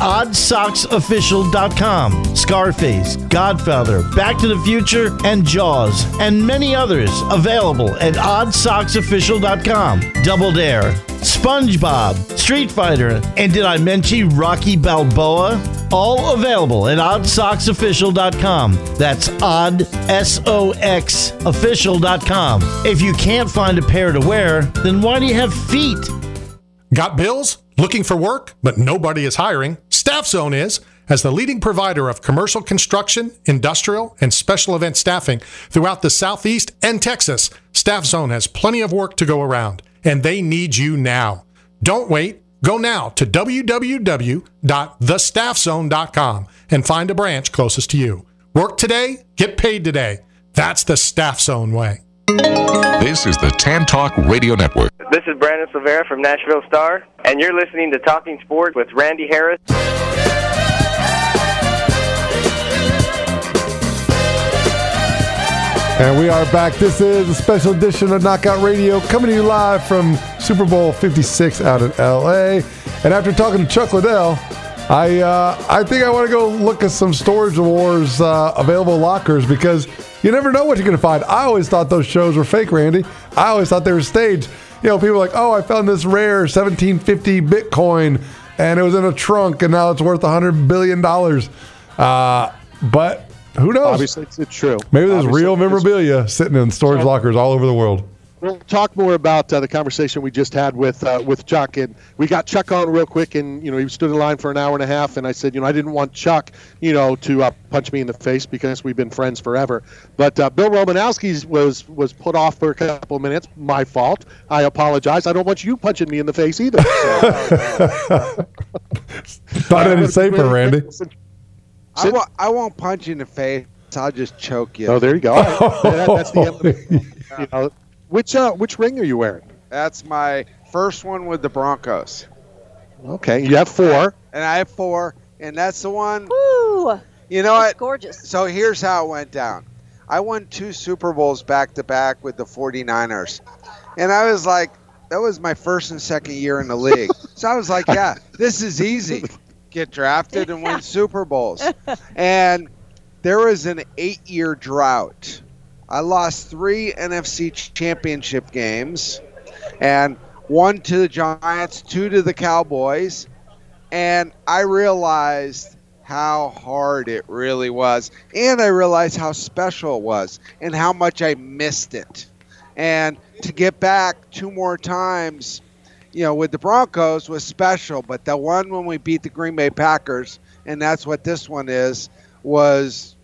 oddsocksofficial.com. Scarface, Godfather, Back to the Future, and Jaws, and many others available at oddsocksofficial.com. Double Dare, SpongeBob, Street Fighter, and did I mention Rocky Balboa? All available at oddsocksofficial.com. That's oddsocksofficial.com. If you can't find a pair to wear, then why do you have feet? Got bills? Looking for work, but nobody is hiring? Staff Zone is. As the leading provider of commercial construction, industrial, and special event staffing throughout the Southeast and Texas, Staff Zone has plenty of work to go around, and they need you now. Don't wait. Go now to www.thestaffzone.com and find a branch closest to you. Work today, get paid today. That's the Staff Zone way. This is the Tan Talk Radio Network. This is Brandon Silvera from Nashville Star, and you're listening to Talking Sports with Randy Harris. And we are back. This is a special edition of Knockout Radio, coming to you live from Super Bowl 56 out in L.A. And after talking to Chuck Liddell, I think I want to go look at some Storage Wars available lockers, because you never know what you're going to find. I always thought those shows were fake, Randy. I always thought they were staged. You know, people are like, oh, I found this rare 1750 Bitcoin, and it was in a trunk, and now it's worth $100 billion. But who knows? Obviously, it's true. Maybe there's real memorabilia sitting in storage lockers all over the world. We'll talk more about the conversation we just had with Chuck, and we got Chuck on real quick, and he stood in line for an hour and a half, and I said, I didn't want Chuck, to punch me in the face because we've been friends forever. But Bill Romanowski was put off for a couple of minutes. My fault. I apologize. I don't want you punching me in the face either. So, Thought it was safer, Randy. I won't punch you in the face. I'll just choke you. Oh, there you go. All right. That's the end of it. Which ring are you wearing? That's my first one with the Broncos. Okay, you have 4. And I have 4, and that's the one. Woo! You know That's what? gorgeous. So here's how it went down. I won 2 Super Bowls back-to-back with the 49ers. And I was like, that was my first and second year in the league. So I was like, yeah, this is easy. Get drafted and win Super Bowls. And there was an 8-year drought. I lost 3 NFC championship games and 1 to the Giants, 2 to the Cowboys. And I realized how hard it really was. And I realized how special it was and how much I missed it. And to get back 2 more times, with the Broncos was special. But the one when we beat the Green Bay Packers, and that's what this one is, was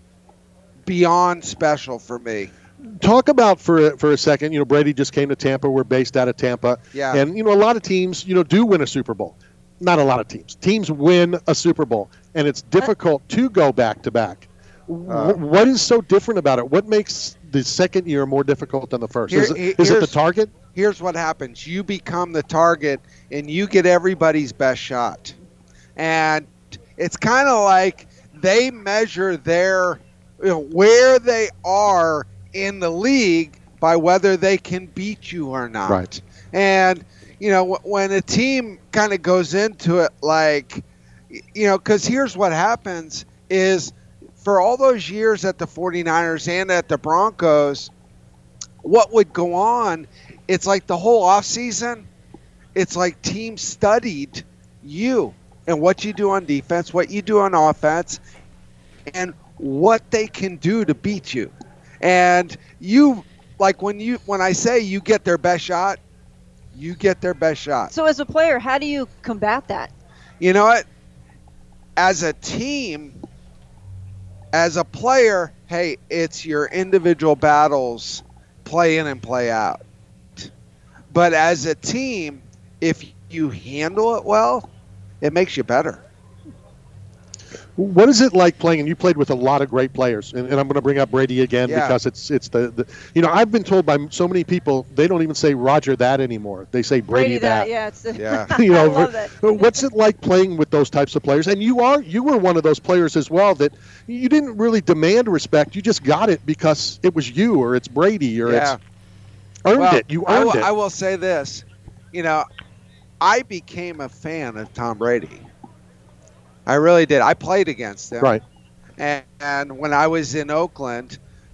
beyond special for me. Talk about for a second, Brady just came to Tampa. We're based out of Tampa. Yeah. And, a lot of teams, do win a Super Bowl. Not a lot of teams. Teams win a Super Bowl, and it's difficult to go back-to-back. What is so different about it? What makes the second year more difficult than the first? Is it the target? Here's what happens. You become the target, and you get everybody's best shot. And it's kind of like they measure their where they are in the league by whether they can beat you or not. Right. And, when a team kind of goes into it like, because here's what happens is for all those years at the 49ers and at the Broncos, what would go on, it's like the whole offseason, it's like teams studied you and what you do on defense, what you do on offense, and what they can do to beat you. And when I say you get their best shot, you get their best shot. So as a player, how do you combat that? You know what? As a team, as a player, hey, it's your individual battles, play in and play out. But as a team, if you handle it well, it makes you better. What is it like playing? And you played with a lot of great players, and I'm going to bring up Brady again because it's the I've been told by so many people they don't even say Roger that anymore. They say Brady that. Yeah, yeah. I love it. What's it like playing with those types of players? And you were one of those players as well that you didn't really demand respect. You just got it because it was you or it's Brady or it's earned it. You earned it. I will say this, I became a fan of Tom Brady. I really did. I played against him. Right. And when I was in Oakland,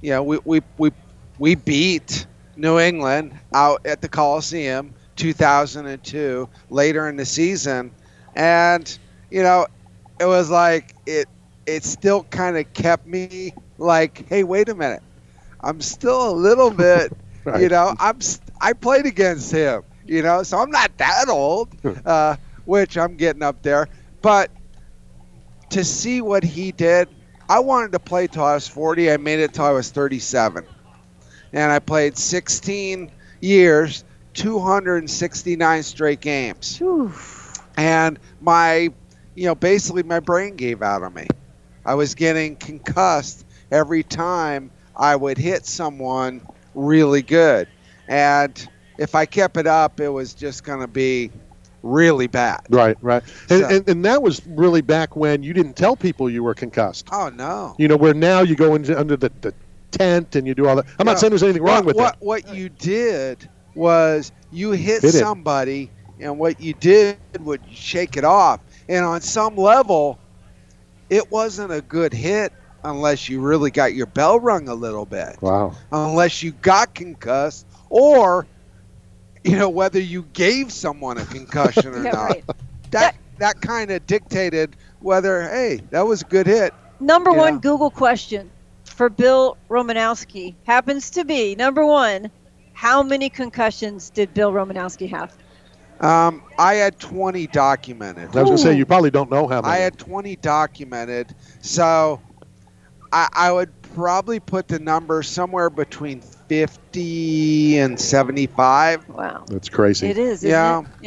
we beat New England out at the Coliseum 2002 later in the season. And, it was like it still kind of kept me like, hey, wait a minute. I'm still a little bit, right. I played against him, so I'm not that old, which I'm getting up there. But to see what he did, I wanted to play till I was 40. I made it till I was 37. And I played 16 years, 269 straight games. Whew. And basically my brain gave out on me. I was getting concussed every time I would hit someone really good. And if I kept it up, it was just going to be really bad. Right. And that was really back when you didn't tell people you were concussed. Oh, no. Where now you go under the tent and you do all that. I'm not saying there's anything wrong with that. What you did was you hit somebody, and what you did would shake it off. And on some level, it wasn't a good hit unless you really got your bell rung a little bit. Wow. Unless you got concussed or whether you gave someone a concussion or not. Right. That kind of dictated whether, hey, that was a good hit. Number one Google question for Bill Romanowski happens to be, number one, how many concussions did Bill Romanowski have? I had 20 documented. I was going to say, you probably don't know how many. I had 20 documented. So I would probably put the number somewhere between 50 and 75. Wow. That's crazy. It is, isn't it? Yeah.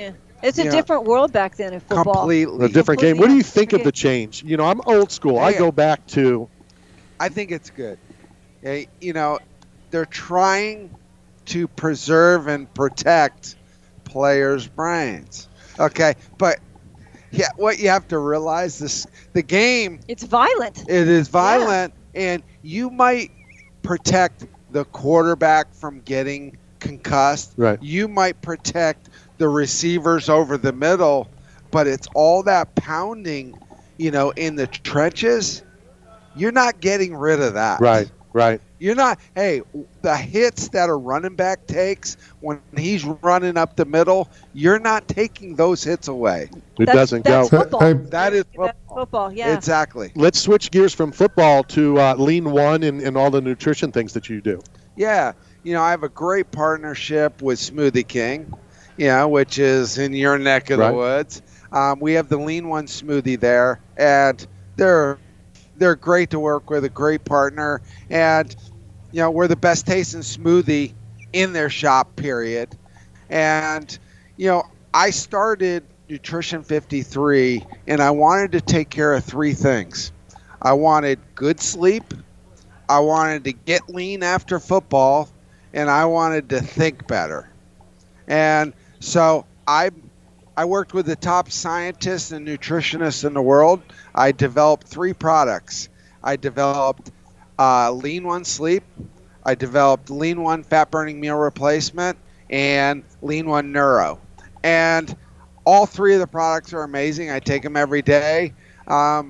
It's a different world back then in football. Completely. A different game. What do you think of the change? You know, I'm old school. I go back to. I think it's good. You know, they're trying to preserve and protect players' brains. Okay, but yeah, what you have to realize the game. It's violent. It is violent, and you might protect the quarterback from getting concussed. Right. You might protect the receivers over the middle, but it's all that pounding, you know, in the trenches. You're not getting rid of that. Right. You're not. Hey, the hits that a running back takes when he's running up the middle, you're not taking those hits away. That's football. That is football. That's football, yeah. Exactly. Let's switch gears from football to Lean One and all the nutrition things that you do. Yeah. You know, I have a great partnership with Smoothie King, which is in your neck of the woods. We have the Lean One smoothie there, and they're great to work with, a great partner, and we're the best tasting smoothie in their shop, period. And I started Nutrition 53, and I wanted to take care of three things. I wanted good sleep, I wanted to get lean after football, and I wanted to think better. And so I worked with the top scientists and nutritionists in the world. I developed three products. I developed Lean One Sleep. I developed Lean One Fat Burning Meal Replacement and Lean One Neuro. And all three of the products are amazing. I take them every day. I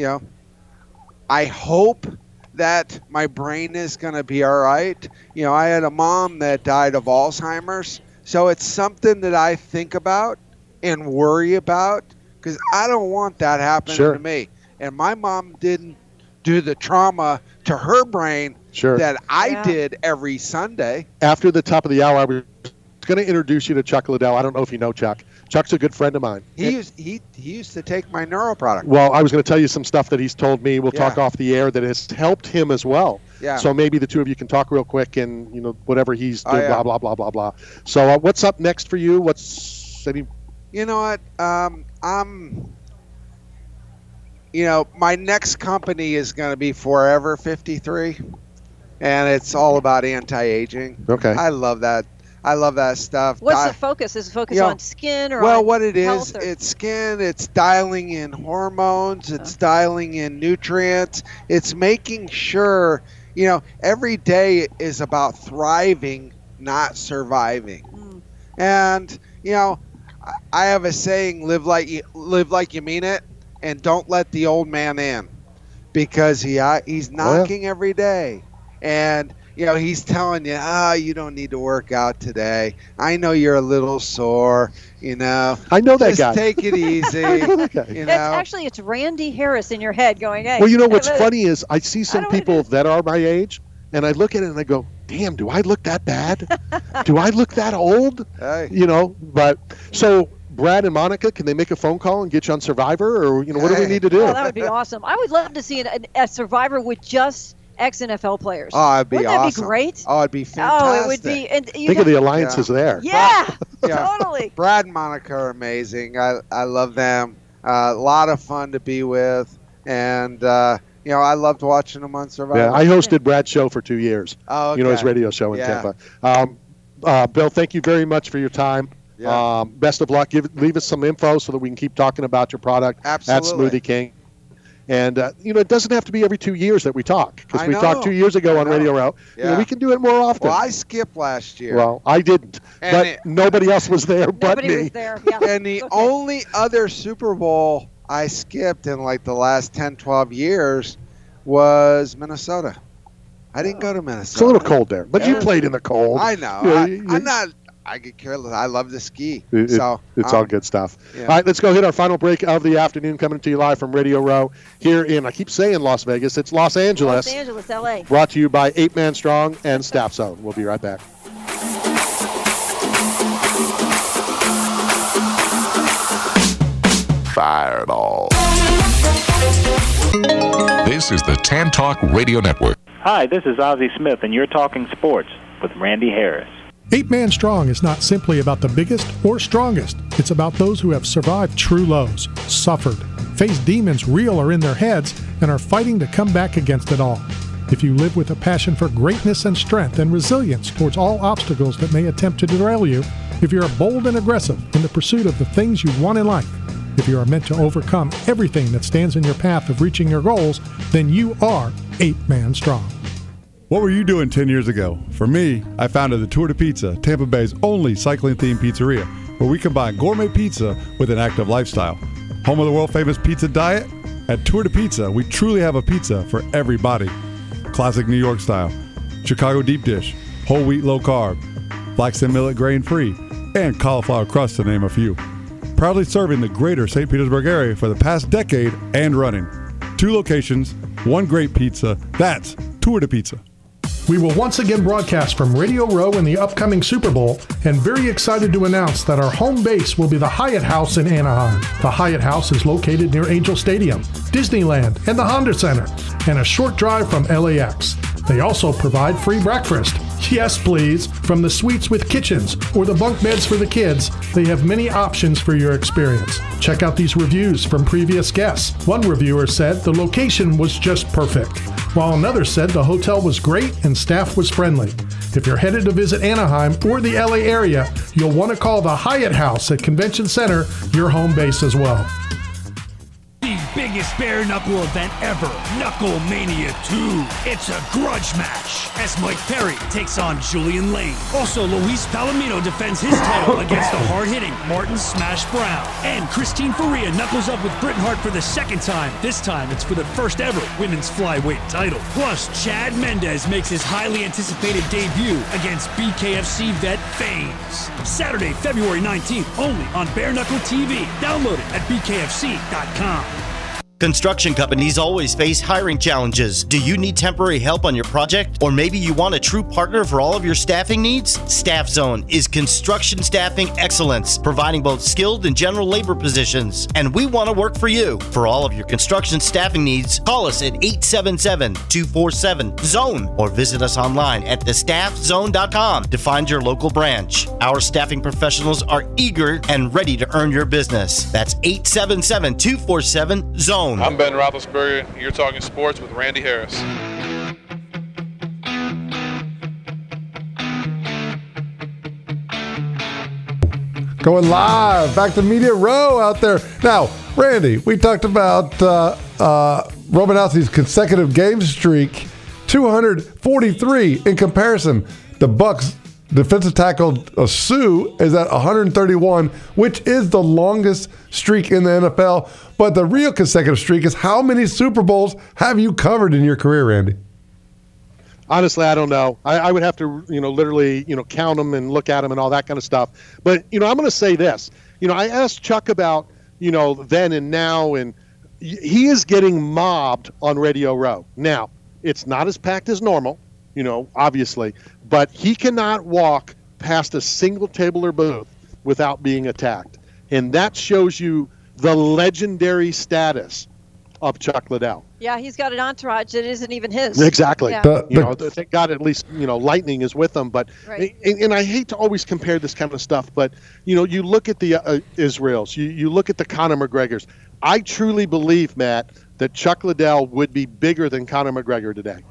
hope that my brain is going to be all right. I had a mom that died of Alzheimer's. So it's something that I think about and worry about, because I don't want that happening to me. And my mom didn't do the trauma to her brain that I did every Sunday. After the top of the hour, I was going to introduce you to Chuck Liddell. I don't know if you know Chuck. Chuck's a good friend of mine. He used to take my neuro product. Well, I was going to tell you some stuff that he's told me. We'll talk off the air that has helped him as well. Yeah. So maybe the two of you can talk real quick and, whatever he's doing, blah, blah, blah, blah, blah. So what's up next for you? You know what? My next company is going to be Forever 53, and it's all about anti-aging. Okay. I love that. I love that stuff. What's the focus? Is it focus on skin or on what it health is, or? It's skin. It's dialing in hormones. It's dialing in nutrients. It's making sure, every day is about thriving, not surviving. And, I have a saying, live like you mean it, and don't let the old man in, because he's knocking every day, and he's telling you, you don't need to work out today. I know you're a little sore, I know that guy. Just take it easy. I know that guy. It's Randy Harris in your head going, hey. Well, what's funny is I see some people that are my age, and I look at it and I go, damn, do I look that bad? Do I look that old? Hey. But so Brad and Monica, can they make a phone call and get you on Survivor, or what do we need to do? Oh, that would be awesome. I would love to see a Survivor with just ex-NFL players. Oh, it'd be Wouldn't awesome. that be great? Oh, it'd be fantastic. Oh, it would be. And think of the alliances there. Yeah, totally. Brad and Monica are amazing. I love them. A lot of fun to be with, and I loved watching them on Survivor. Yeah, I hosted Brad's show for 2 years. Oh, okay. His radio show in Tampa. Bill, thank you very much for your time. Yeah. Best of luck. Leave us some info so that we can keep talking about your product at Smoothie King. And, it doesn't have to be every 2 years that we talk, because we talked 2 years ago on Radio Row. Yeah. We can do it more often. Well, I skipped last year. Well, I didn't, but nobody else was there but me. Nobody was there, yeah. And the only other Super Bowl I skipped in like the last 10, 12 years was Minnesota. I didn't go to Minnesota. It's a little cold there, but you played in the cold. I know. I get careless. I love to ski. It's all good stuff. Yeah. All right, let's go hit our final break of the afternoon, coming to you live from Radio Row here in, I keep saying Las Vegas, it's Los Angeles. Los Angeles, LA. Brought to you by 8 Man Strong and Staff Zone. We'll be right back. Fireball. This is the Tan Talk Radio Network. Hi, this is Ozzie Smith, and you're talking sports with Randy Harris. 8 Man Strong is not simply about the biggest or strongest. It's about those who have survived true lows, suffered, faced demons real or in their heads, and are fighting to come back against it all. If you live with a passion for greatness and strength and resilience towards all obstacles that may attempt to derail you, if you are bold and aggressive in the pursuit of the things you want in life, if you are meant to overcome everything that stands in your path of reaching your goals, then you are 8 Man Strong. What were you doing 10 years ago? For me, I founded the Tour de Pizza, Tampa Bay's only cycling-themed pizzeria, where we combine gourmet pizza with an active lifestyle. Home of the world-famous pizza diet? At Tour de Pizza, we truly have a pizza for everybody. Classic New York style, Chicago deep dish, whole wheat low carb, flax and millet grain free, and cauliflower crust to name a few. Proudly serving the greater St. Petersburg area for the past decade and running. 2 locations, 1 great pizza. That's Tour de Pizza. We will once again broadcast from Radio Row in the upcoming Super Bowl, and very excited to announce that our home base will be the Hyatt House in Anaheim. The Hyatt House is located near Angel Stadium, Disneyland, and the Honda Center, and a short drive from LAX. They also provide free breakfast. Yes, please. From the suites with kitchens or the bunk beds for the kids, they have many options for your experience. Check out these reviews from previous guests. One reviewer said the location was just perfect, while another said the hotel was great and staff was friendly. If you're headed to visit Anaheim or the LA area, you'll want to call the Hyatt House at Convention Center your home base as well. The biggest bare knuckle event ever, Knuckle Mania 2. It's a grudge match as Mike Perry takes on Julian Lane. Also, Luis Palomino defends his title against the hard-hitting Martin Smash Brown. And Christine Faria knuckles up with Britain Hart for the second time. This time, it's for the first ever women's flyweight title. Plus, Chad Mendez makes his highly anticipated debut against BKFC vet Fames. Saturday, February 19th, only on Bare Knuckle TV. Download it at bkfc.com. Construction companies always face hiring challenges. Do you need temporary help on your project? Or maybe you want a true partner for all of your staffing needs? Staff Zone is construction staffing excellence, providing both skilled and general labor positions. And we want to work for you. For all of your construction staffing needs, call us at 877-247-ZONE or visit us online at thestaffzone.com to find your local branch. Our staffing professionals are eager and ready to earn your business. That's 877-247-ZONE. I'm Ben Roethlisberger. You're talking sports with Randy Harris. Going live, back to Media Row out there. Now, Randy, we talked about Romanowski's consecutive game streak, 243 in comparison. The Bucks defensive tackle Sue is at 131, which is the longest streak in the NFL. But the real consecutive streak is how many Super Bowls have you covered in your career, Randy? Honestly, I don't know. I would have to, literally, count them and look at them and all that kind of stuff. But, I'm going to say this. I asked Chuck about, then and now, and he is getting mobbed on Radio Row. Now, it's not as packed as normal, obviously, but he cannot walk past a single table or booth without being attacked. And that shows you the legendary status of Chuck Liddell. Yeah, he's got an entourage that isn't even his. Exactly. Yeah. Thank God at least, Lightning is with them. But right. and I hate to always compare this kind of stuff, but, you look at the Israels, you look at the Conor McGregors. I truly believe, Matt, that Chuck Liddell would be bigger than Conor McGregor today.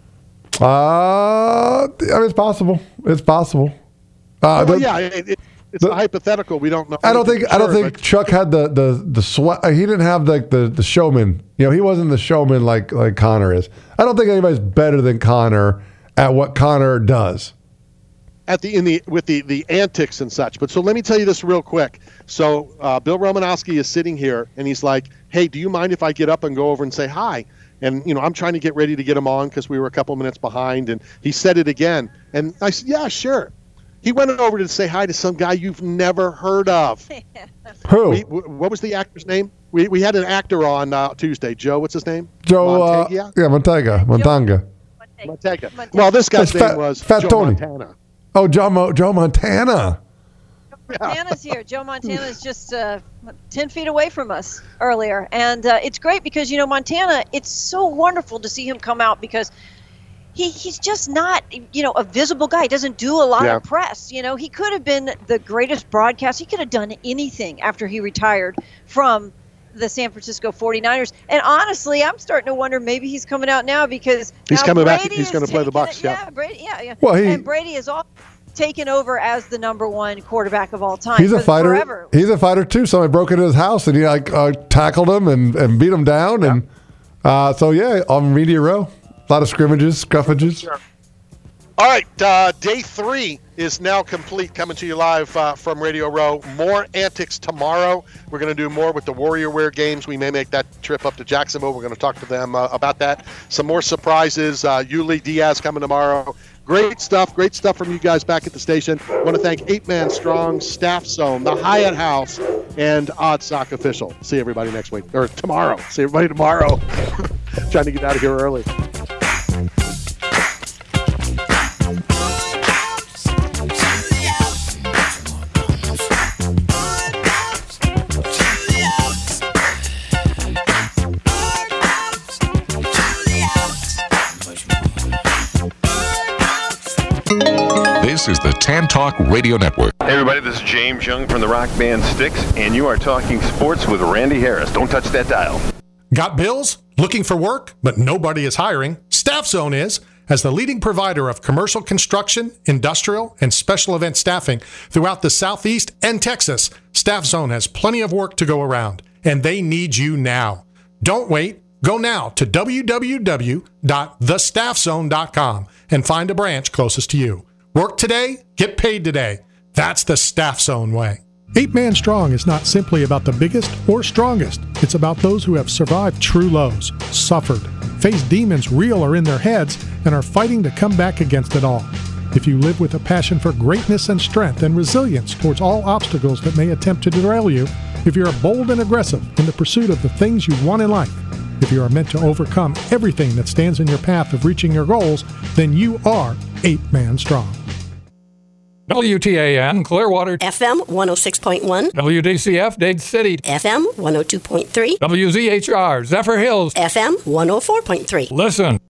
It's possible. It's possible. It's a hypothetical. We don't know. I don't think Chuck had the sweat. He didn't have the showman. He wasn't the showman like Conor is. I don't think anybody's better than Conor at what Conor does. With the antics and such. But so let me tell you this real quick. So Bill Romanowski is sitting here and he's like, "Hey, do you mind if I get up and go over and say hi?" And I'm trying to get ready to get him on because we were a couple minutes behind. And he said it again, and I said, "Yeah, sure." He went over to say hi to some guy you've never heard of. Who? What was the actor's name? We had an actor on Tuesday. Joe, what's his name? Joe. Montanga. Well, this guy's name was Fat Joe Tony. Montana. Oh, Joe Montana. Montana's here. Joe Montana's just 10 feet away from us earlier. And it's great because, Montana, it's so wonderful to see him come out because he's just not, a visible guy. He doesn't do a lot of press. He could have been the greatest broadcaster. He could have done anything after he retired from the San Francisco 49ers. And honestly, I'm starting to wonder maybe he's coming out now because he's coming back. Brady He's going to play the Bucs. Brady, Well, and Brady is all taken over as the number one quarterback of all time. He's a fighter. Forever. He's a fighter too. Somebody broke into his house and he tackled him and beat him down. Yeah. And on Media Row, a lot of scrimmages, scuffages. Sure. All right, day 3 is now complete. Coming to you live from Radio Row. More antics tomorrow. We're going to do more with the Warrior Wear games. We may make that trip up to Jacksonville. We're going to talk to them about that. Some more surprises. Yuli Diaz coming tomorrow. Great stuff from you guys back at the station. I want to thank 8 Man Strong, Staff Zone, the Hyatt House, and Odd Sock Official. See everybody next week, or tomorrow. See everybody tomorrow. Trying to get out of here early. This is the Tan Talk Radio Network. Hey everybody, this is James Young from the rock band Styx, and you are talking sports with Randy Harris. Don't touch that dial. Got bills? Looking for work, but nobody is hiring? Staff Zone is. As the leading provider of commercial construction, industrial, and special event staffing throughout the Southeast and Texas, Staff Zone has plenty of work to go around, and they need you now. Don't wait. Go now to www.thestaffzone.com and find a branch closest to you. Work today, get paid today. That's the Staff Zone way. 8 Man Strong is not simply about the biggest or strongest. It's about those who have survived true lows, suffered, faced demons real or in their heads, and are fighting to come back against it all. If you live with a passion for greatness and strength and resilience towards all obstacles that may attempt to derail you, if you're bold and aggressive in the pursuit of the things you want in life, if you are meant to overcome everything that stands in your path of reaching your goals, then you are 8 Man Strong. WTAN Clearwater FM 106.1 WDCF Dade City FM 102.3 WZHR Zephyr Hills FM 104.3 Listen